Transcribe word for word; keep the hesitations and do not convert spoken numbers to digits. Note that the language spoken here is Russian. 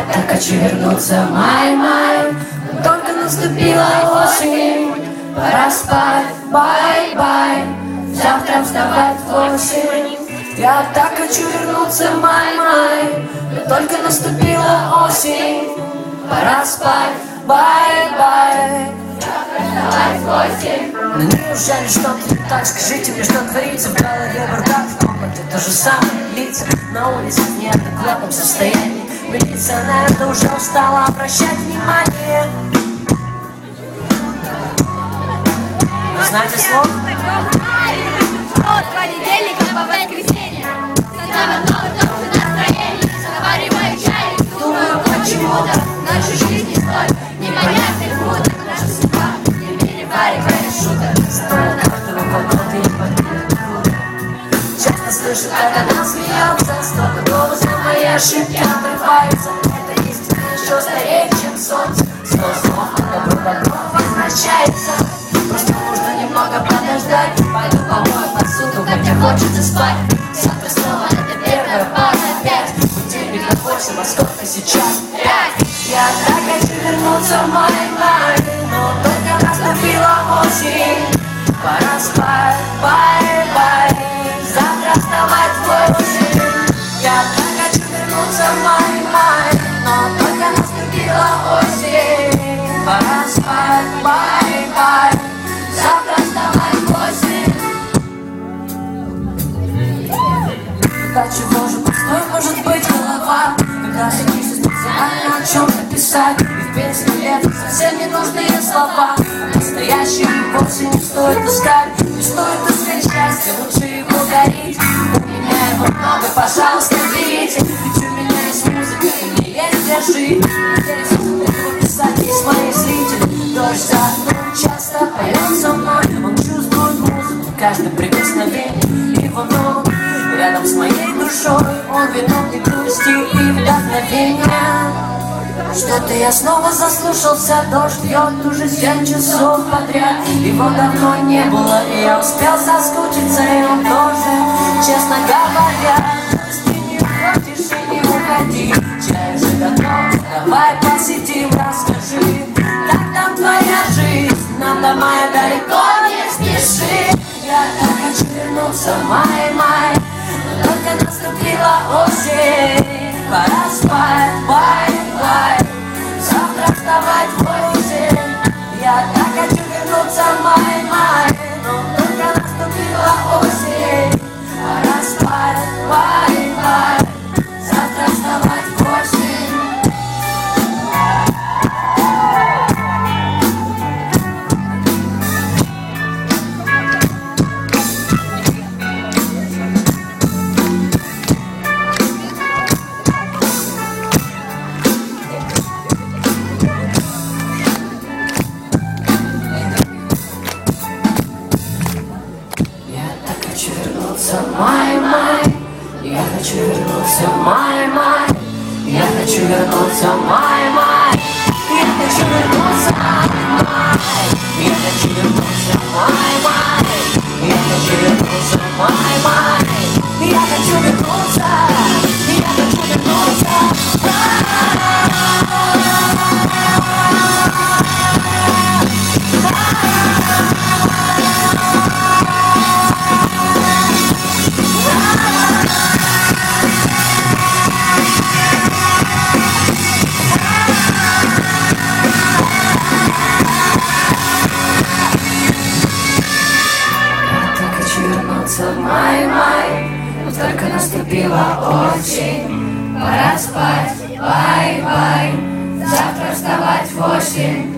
так хочу вернуться, май-май. Только наступила осень, пора спать, бай-бай. Завтра вставать в восемь. Я так хочу вернуться, май-май. Только наступила осень, пора спать, бай-бай. Завтра вставать в восемь. Но неужели что-то не так? Скажите мне, что творится в голове, бардак в комнате. То же самое лица на улице в неадекватном состоянии. Милиция, наверное, уже устала обращать внимание. Вы знаете слово? От понедельника по воскресенье. Снова новый тоже настроение. Завариваю чай, думаю, почему-то наша жизнь не столь непонятных муток. Наша судьба не переваривает шуток. Стоя каждого погоды и победы круто. Часто слышу, как она смеется. Столько голоса, мои ошибки отрываются. Это истина еще старее, чем солнце. Сто слов, добро, добро возвращается. Просто нужно немного подождать. Пойду помою посуду, как мне хочется спать. Завтра снова это первая пара опять. Будильник на восемь, а сколько сейчас? Пять. Я так хочу вернуться в май-май, но только наступила осень. Пора спать, бай-бай. Завтра вставать в восемь. Я так хочу вернуться в май-май, но только наступила осень. Пора спать, бай-бай. Завтра вставать в восемь. До чего же пустой может быть голова, когда садишься специально о чем-то писать? И в песне лет совсем ненужные слова. Настоящий вовсе не стоит искать. Не стоит искать счастье, лучше его дарить. У меня его много, пожалуйста, берите. Ведь у меня есть музыка, и мне есть где жить. Здесь легко писать письма и зрители. Дождь за окном часто поет со мной. Он чувствует музыку, каждое прикосновение его ног. Рядом с моей душой он виновник грусти и вдохновения. Что-то я снова заслушался, дождь льет уже семь часов подряд. Его давно не было, и я успел соскучиться, и он тоже, честно говоря. Пусть ты не уходишь и не уходи, чай уже готов, давай посидим, расскажи, как там твоя жизнь, нам домой далеко не спеши. Я так хочу вернуться в май-май, но только наступила осень. Пора спать, бай-бай. Завтра вставать в восемь. Я так хочу вернуться в май-май, но только наступила осень. Пора спать, бай-бай. Завтра вставать в восемь. Май-май, я хочу вернуться в май-май, я хочу вернуться в май-май, я хочу вернуться в май, я хочу вернуться в май-май, я хочу вернуться в май-май, я хочу вернуться, я хочу вернуться в май. Май-май, но только наступила осень. Пора спать, бай-бай. Завтра вставать в восемь.